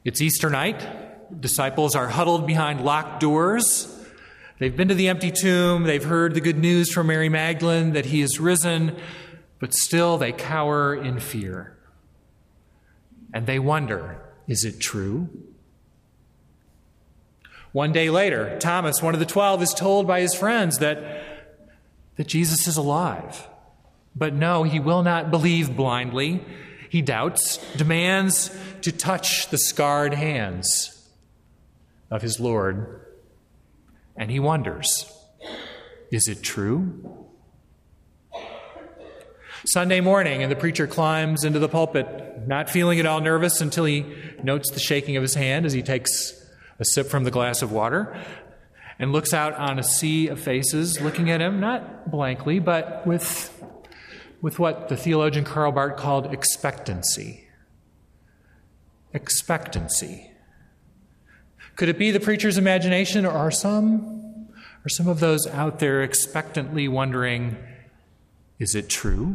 It's Easter night. Disciples are huddled behind locked doors. They've been to the empty tomb. They've heard the good news from Mary Magdalene that he is risen, but still they cower in fear. And they wonder, is it true? One day later, Thomas, one of the 12, is told by his friends that Jesus is alive. But no, he will not believe blindly. He doubts, demands to touch the scarred hands of his Lord. And he wonders, is it true? Sunday morning, and the preacher climbs into the pulpit, not feeling at all nervous until he notes the shaking of his hand as he takes a sip from the glass of water and looks out on a sea of faces looking at him, not blankly, but with what the theologian Karl Barth called expectancy. Expectancy. Could it be the preacher's imagination, or are some of those out there expectantly wondering, is it true?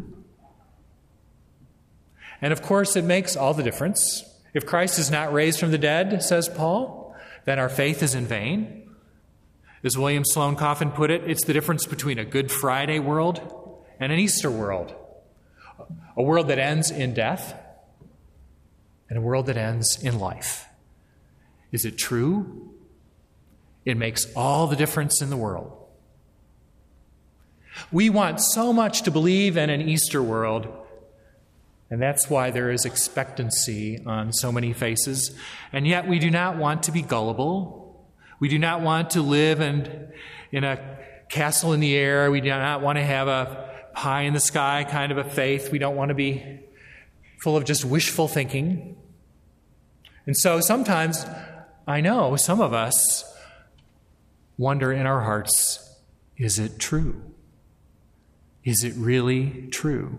And of course, it makes all the difference. If Christ is not raised from the dead, says Paul, then our faith is in vain. As William Sloane Coffin put it, it's the difference between a Good Friday world and an Easter world. A world that ends in death and a world that ends in life. Is it true? It makes all the difference in the world. We want so much to believe in an Easter world, and that's why there is expectancy on so many faces. And yet we do not want to be gullible. We do not want to live in a castle in the air. We do not want to have a pie in the sky kind of a faith. We don't want to be full of just wishful thinking. And so sometimes, I know some of us wonder in our hearts, is it true? Is it really true?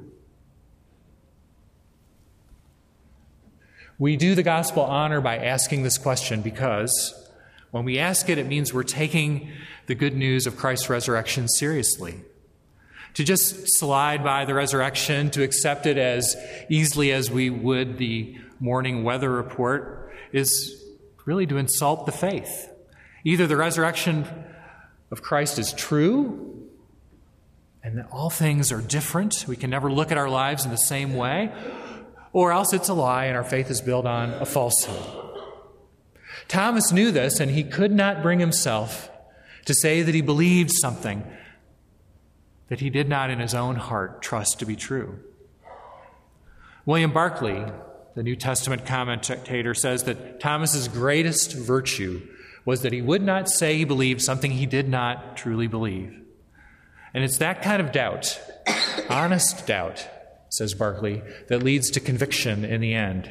We do the gospel honor by asking this question because when we ask it, it means we're taking the good news of Christ's resurrection seriously. To just slide by the resurrection, to accept it as easily as we would the morning weather report, is really to insult the faith. Either the resurrection of Christ is true, and that all things are different, we can never look at our lives in the same way, or else it's a lie and our faith is built on a falsehood. Thomas knew this, and he could not bring himself to say that he believed something that he did not in his own heart trust to be true. William Barclay, the New Testament commentator, says that Thomas's greatest virtue was that he would not say he believed something he did not truly believe. And it's that kind of doubt, honest doubt, says Barclay, that leads to conviction in the end.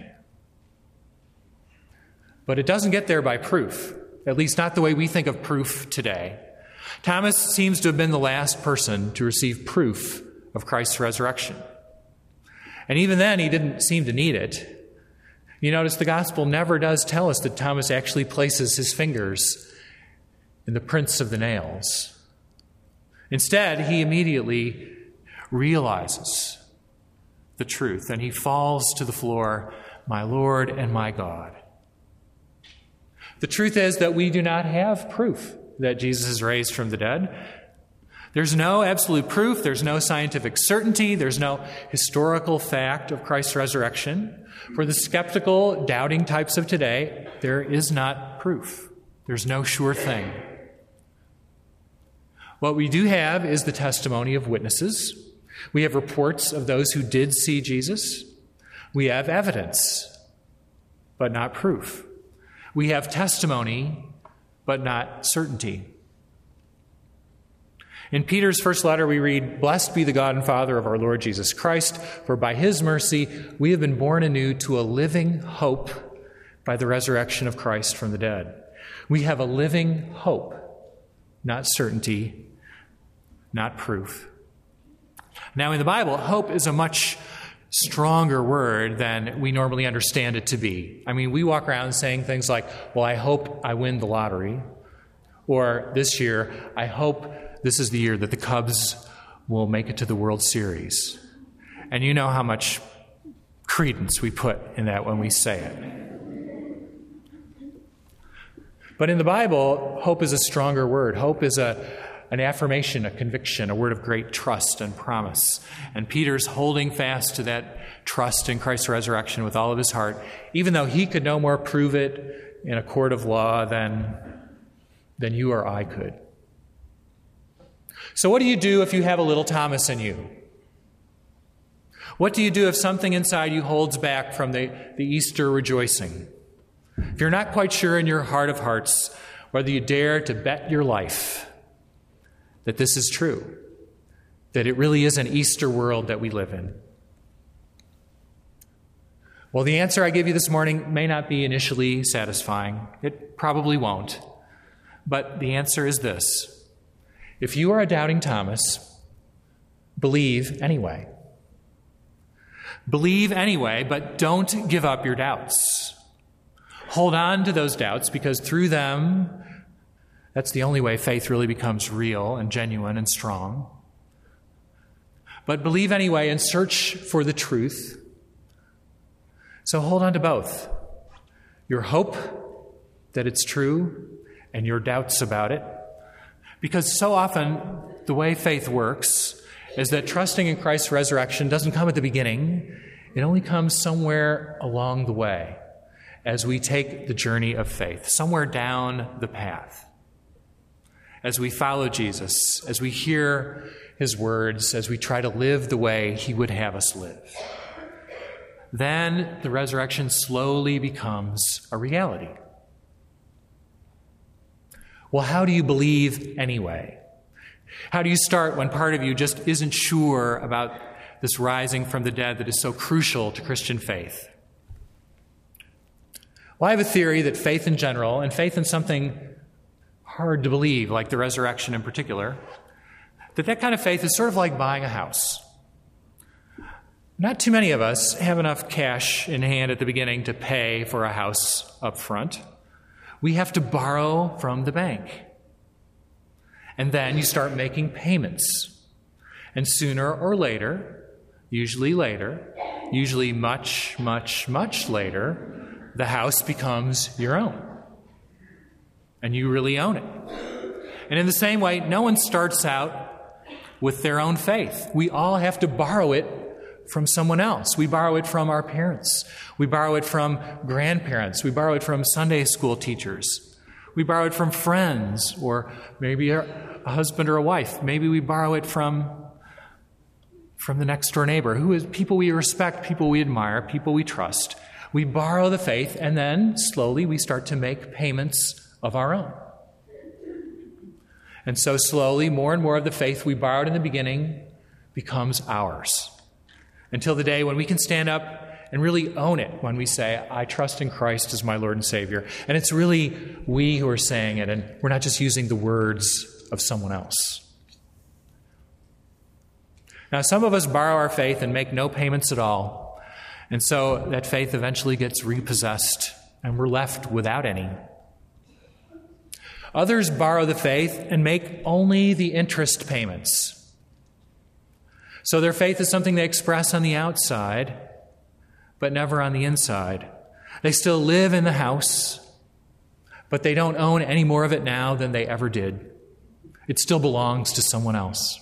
But it doesn't get there by proof, at least not the way we think of proof today. Thomas seems to have been the last person to receive proof of Christ's resurrection. And even then, he didn't seem to need it. You notice the gospel never does tell us that Thomas actually places his fingers in the prints of the nails. Instead, he immediately realizes the truth, and he falls to the floor, my Lord and my God. The truth is that we do not have proof that Jesus is raised from the dead. There's no absolute proof. There's no scientific certainty. There's no historical fact of Christ's resurrection. For the skeptical, doubting types of today, there is not proof. There's no sure thing. What we do have is the testimony of witnesses. We have reports of those who did see Jesus. We have evidence, but not proof. We have testimony, but not certainty. In Peter's first letter, we read, "Blessed be the God and Father of our Lord Jesus Christ, for by his mercy we have been born anew to a living hope by the resurrection of Christ from the dead." We have a living hope, not certainty, not proof. Now, in the Bible, hope is a much stronger word than we normally understand it to be. I mean, we walk around saying things like, well, I hope I win the lottery. Or this year, I hope this is the year that the Cubs will make it to the World Series. And you know how much credence we put in that when we say it. But in the Bible, hope is a stronger word. Hope is an affirmation, a conviction, a word of great trust and promise. And Peter's holding fast to that trust in Christ's resurrection with all of his heart, even though he could no more prove it in a court of law than you or I could. So what do you do if you have a little Thomas in you? What do you do if something inside you holds back from the Easter rejoicing? If you're not quite sure in your heart of hearts whether you dare to bet your life that this is true, that it really is an Easter world that we live in. Well, the answer I give you this morning may not be initially satisfying. It probably won't. But the answer is this. If you are a doubting Thomas, believe anyway. Believe anyway, but don't give up your doubts. Hold on to those doubts, because through them, that's the only way faith really becomes real and genuine and strong. But believe anyway and search for the truth. So hold on to both. Your hope that it's true and your doubts about it. Because so often the way faith works is that trusting in Christ's resurrection doesn't come at the beginning. It only comes somewhere along the way as we take the journey of faith, somewhere down the path. As we follow Jesus, as we hear his words, as we try to live the way he would have us live. Then the resurrection slowly becomes a reality. Well, how do you believe anyway? How do you start when part of you just isn't sure about this rising from the dead that is so crucial to Christian faith? Well, I have a theory that faith in general, and faith in something hard to believe, like the resurrection in particular, that kind of faith is sort of like buying a house. Not too many of us have enough cash in hand at the beginning to pay for a house up front. We have to borrow from the bank. And then you start making payments. And sooner or later, usually much, much, much later, the house becomes your own. And you really own it. And in the same way, no one starts out with their own faith. We all have to borrow it from someone else. We borrow it from our parents. We borrow it from grandparents. We borrow it from Sunday school teachers. We borrow it from friends, or maybe a husband or a wife. Maybe we borrow it from the next door neighbor, who is people we respect, people we admire, people we trust. We borrow the faith, and then slowly we start to make payments of our own. And so slowly, more and more of the faith we borrowed in the beginning becomes ours, until the day when we can stand up and really own it, when we say, I trust in Christ as my Lord and Savior. And it's really we who are saying it, and we're not just using the words of someone else. Now, some of us borrow our faith and make no payments at all. And so that faith eventually gets repossessed, and we're left without any. Others borrow the faith and make only the interest payments. So their faith is something they express on the outside, but never on the inside. They still live in the house, but they don't own any more of it now than they ever did. It still belongs to someone else.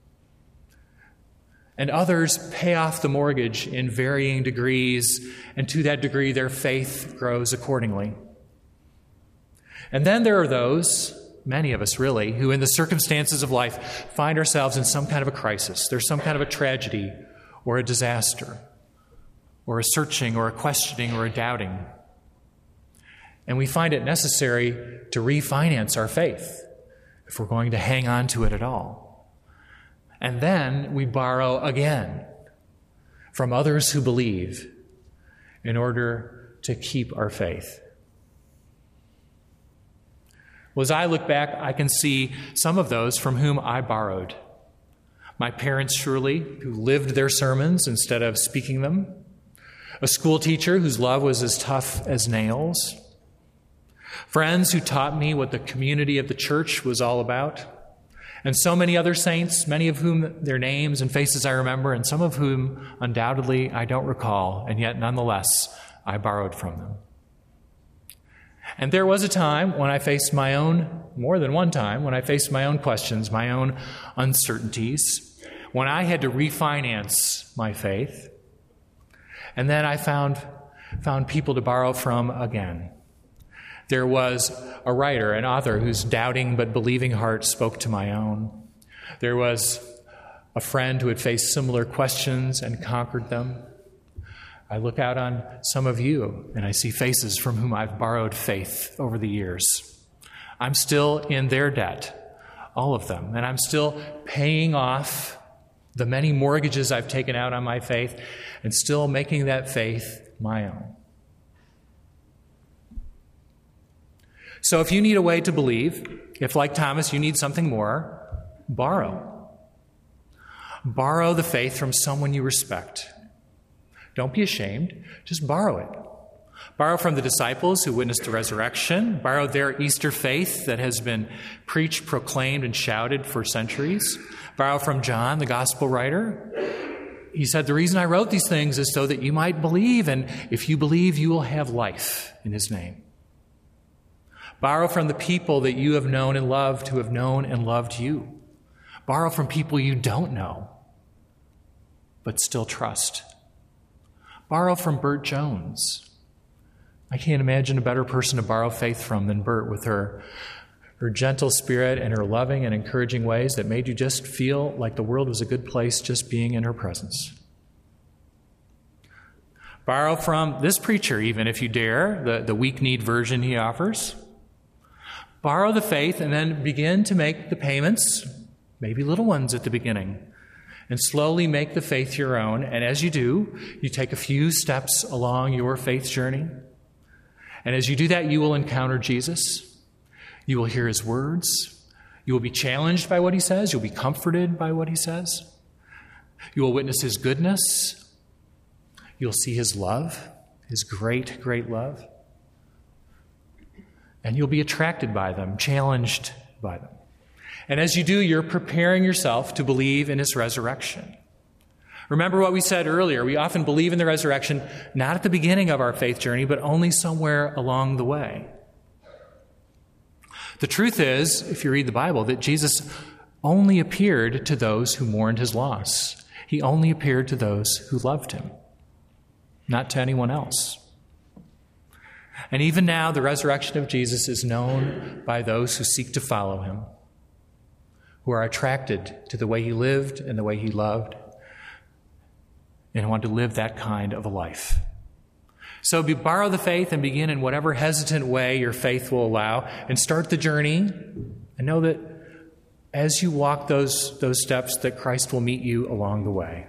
And others pay off the mortgage in varying degrees, and to that degree their faith grows accordingly. And then there are those, many of us really, who in the circumstances of life find ourselves in some kind of a crisis. There's some kind of a tragedy or a disaster or a searching or a questioning or a doubting. And we find it necessary to refinance our faith if we're going to hang on to it at all. And then we borrow again from others who believe in order to keep our faith. Well, as I look back, I can see some of those from whom I borrowed. My parents, surely, who lived their sermons instead of speaking them. A school teacher whose love was as tough as nails. Friends who taught me what the community of the church was all about. And so many other saints, many of whom their names and faces I remember, and some of whom undoubtedly I don't recall, and yet nonetheless I borrowed from them. And there was a time when I faced more than one time, when I faced my own questions, my own uncertainties, when I had to refinance my faith. And then I found people to borrow from again. There was a writer, an author, whose doubting but believing heart spoke to my own. There was a friend who had faced similar questions and conquered them. I look out on some of you, and I see faces from whom I've borrowed faith over the years. I'm still in their debt, all of them, and I'm still paying off the many mortgages I've taken out on my faith and still making that faith my own. So if you need a way to believe, if like Thomas you need something more, borrow. Borrow the faith from someone you respect. Don't be ashamed. Just borrow it. Borrow from the disciples who witnessed the resurrection. Borrow their Easter faith that has been preached, proclaimed, and shouted for centuries. Borrow from John, the gospel writer. He said, the reason I wrote these things is so that you might believe, and if you believe, you will have life in his name. Borrow from the people that you have known and loved who have known and loved you. Borrow from people you don't know, but still trust. Borrow from Bert Jones. I can't imagine a better person to borrow faith from than Bert, with her gentle spirit and her loving and encouraging ways that made you just feel like the world was a good place just being in her presence. Borrow from this preacher, even if you dare, the weak-kneed version he offers. Borrow the faith and then begin to make the payments, maybe little ones at the beginning, and slowly make the faith your own. And as you do, you take a few steps along your faith journey. And as you do that, you will encounter Jesus. You will hear his words. You will be challenged by what he says. You'll be comforted by what he says. You will witness his goodness. You'll see his love, his great, great love. And you'll be attracted by them, challenged by them. And as you do, you're preparing yourself to believe in his resurrection. Remember what we said earlier. We often believe in the resurrection not at the beginning of our faith journey, but only somewhere along the way. The truth is, if you read the Bible, that Jesus only appeared to those who mourned his loss. He only appeared to those who loved him, not to anyone else. And even now, the resurrection of Jesus is known by those who seek to follow him, who are attracted to the way he lived and the way he loved, and want to live that kind of a life. So borrow the faith and begin in whatever hesitant way your faith will allow, and start the journey, and know that as you walk those steps, that Christ will meet you along the way.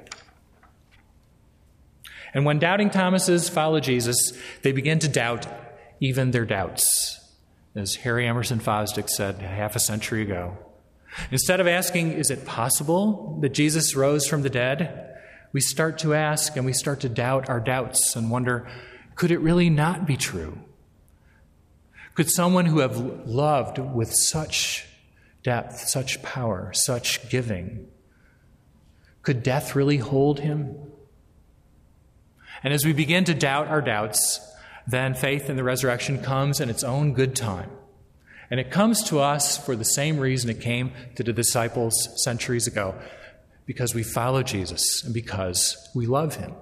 And when doubting Thomases follow Jesus, they begin to doubt even their doubts, as Harry Emerson Fosdick said half a century ago. Instead of asking, is it possible that Jesus rose from the dead? We start to ask, and we start to doubt our doubts and wonder, could it really not be true? Could someone who have loved with such depth, such power, such giving, could death really hold him? And as we begin to doubt our doubts, then faith in the resurrection comes in its own good time. And it comes to us for the same reason it came to the disciples centuries ago, because we follow Jesus and because we love him.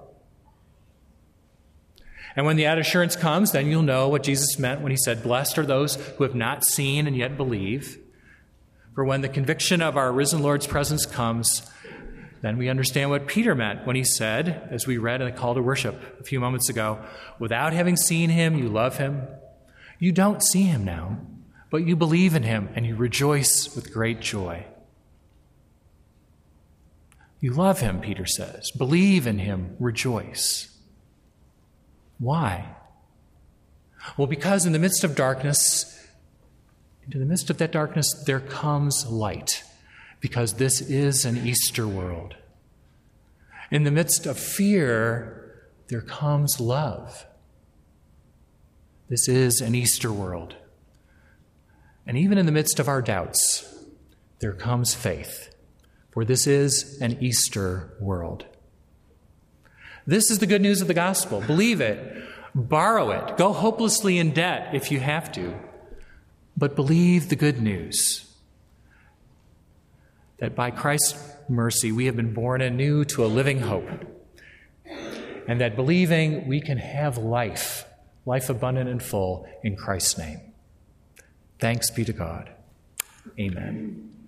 And when the assurance comes, then you'll know what Jesus meant when he said, blessed are those who have not seen and yet believe. For when the conviction of our risen Lord's presence comes, then we understand what Peter meant when he said, as we read in the call to worship a few moments ago, without having seen him, you love him. You don't see him now, but you believe in him and you rejoice with great joy. You love him, Peter says. Believe in him, rejoice. Why? Well, because in the midst of darkness, into the midst of that darkness, there comes light. Because this is an Easter world. In the midst of fear, there comes love. This is an Easter world. And even in the midst of our doubts, there comes faith. For this is an Easter world. This is the good news of the gospel. Believe it. Borrow it. Go hopelessly in debt if you have to. But believe the good news that by Christ's mercy we have been born anew to a living hope, and that believing we can have life abundant and full in Christ's name. Thanks be to God. Amen.